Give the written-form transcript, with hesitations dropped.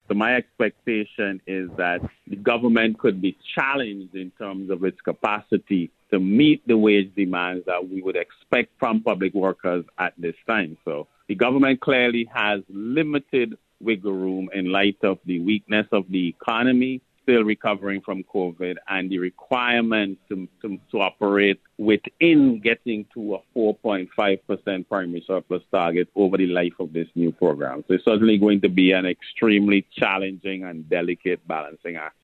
So my expectation is that the government could be challenged in terms of its capacity to meet the wage demands that we would expect from public workers at this time. So the government clearly has limited wiggle room in light of the weakness of the economy, still recovering from COVID, and the requirement to operate within getting to a 4.5% primary surplus target over the life of this new program. So it's certainly going to be an extremely challenging and delicate balancing act.